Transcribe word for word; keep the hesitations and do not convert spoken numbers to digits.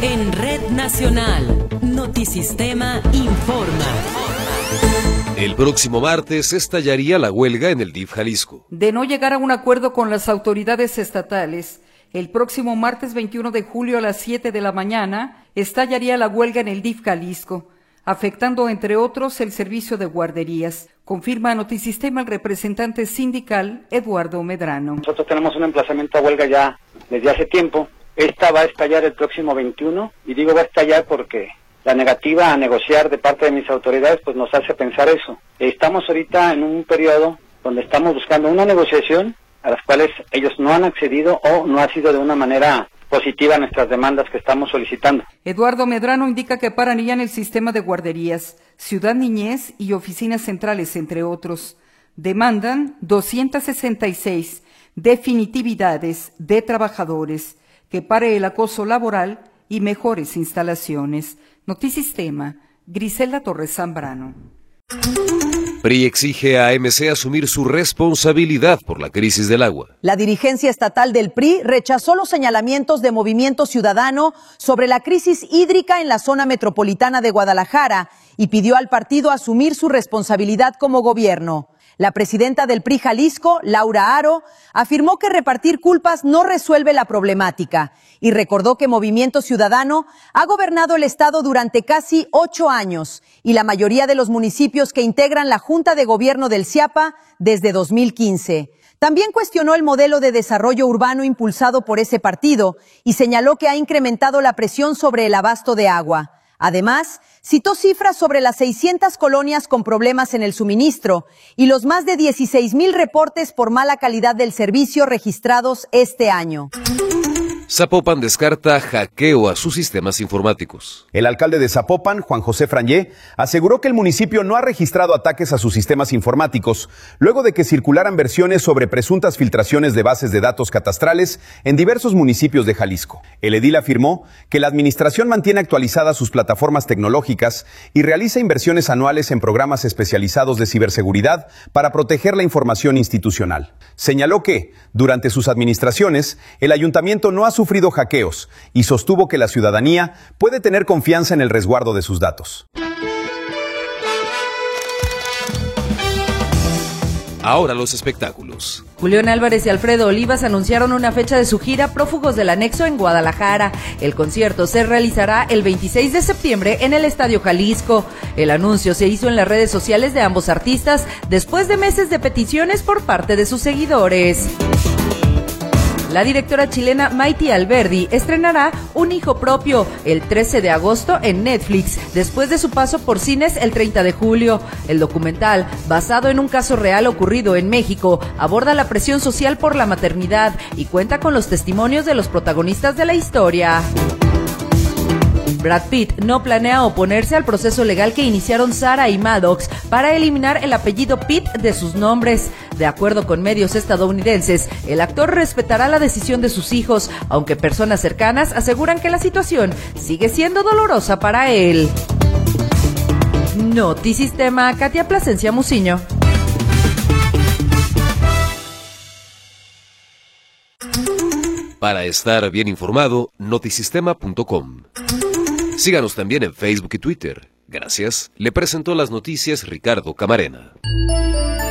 En Red Nacional, Notisistema informa. El próximo martes estallaría la huelga en el D I F Jalisco. De no llegar a un acuerdo con las autoridades estatales, el próximo martes veintiuno de julio a las siete de la mañana estallaría la huelga en el D I F Jalisco, afectando entre otros el servicio de guarderías, confirma a Notisistema el representante sindical Eduardo Medrano. Nosotros tenemos un emplazamiento a huelga ya desde hace tiempo. Esta va a estallar el próximo veintiuno, y digo va a estallar porque la negativa a negociar de parte de mis autoridades pues nos hace pensar eso. Estamos ahorita en un periodo donde estamos buscando una negociación a las cuales ellos no han accedido o no ha sido de una manera positiva nuestras demandas que estamos solicitando. Eduardo Medrano indica que paran ya en el sistema de guarderías, Ciudad Niñez y oficinas centrales, entre otros. Demandan doscientas sesenta y seis definitividades de trabajadores, que pare el acoso laboral y mejores instalaciones. Notisistema, Griselda Torres Zambrano. P R I exige a A M C asumir su responsabilidad por la crisis del agua. La dirigencia estatal del P R I rechazó los señalamientos de Movimiento Ciudadano sobre la crisis hídrica en la zona metropolitana de Guadalajara y pidió al partido asumir su responsabilidad como gobierno. La presidenta del P R I Jalisco, Laura Aro, afirmó que repartir culpas no resuelve la problemática y recordó que Movimiento Ciudadano ha gobernado el estado durante casi ocho años y la mayoría de los municipios que integran la Junta de Gobierno del CIAPA desde dos mil quince. También cuestionó el modelo de desarrollo urbano impulsado por ese partido y señaló que ha incrementado la presión sobre el abasto de agua. Además, citó cifras sobre las seiscientas colonias con problemas en el suministro y los más de dieciséis mil reportes por mala calidad del servicio registrados este año. Zapopan descarta hackeo a sus sistemas informáticos. El alcalde de Zapopan, Juan José Frangé, aseguró que el municipio no ha registrado ataques a sus sistemas informáticos, luego de que circularan versiones sobre presuntas filtraciones de bases de datos catastrales en diversos municipios de Jalisco. El edil afirmó que la administración mantiene actualizadas sus plataformas tecnológicas y realiza inversiones anuales en programas especializados de ciberseguridad para proteger la información institucional. Señaló que, durante sus administraciones, el ayuntamiento no ha sufrido hackeos y sostuvo que la ciudadanía puede tener confianza en el resguardo de sus datos. Ahora los espectáculos. Julián Álvarez y Alfredo Olivas anunciaron una fecha de su gira Prófugos del Anexo en Guadalajara. El concierto se realizará el veintiséis de septiembre en el Estadio Jalisco. El anuncio se hizo en las redes sociales de ambos artistas después de meses de peticiones por parte de sus seguidores. La directora chilena Maite Alberdi estrenará Un hijo propio el trece de agosto en Netflix, después de su paso por cines el treinta de julio. El documental, basado en un caso real ocurrido en México, aborda la presión social por la maternidad y cuenta con los testimonios de los protagonistas de la historia. Brad Pitt no planea oponerse al proceso legal que iniciaron Sarah y Maddox para eliminar el apellido Pitt de sus nombres. De acuerdo con medios estadounidenses, el actor respetará la decisión de sus hijos, aunque personas cercanas aseguran que la situación sigue siendo dolorosa para él. Notisistema, Katia Plasencia Muciño. Para estar bien informado, notisistema punto com. Síganos también en Facebook y Twitter. Gracias. Le presentó las noticias Ricardo Camarena.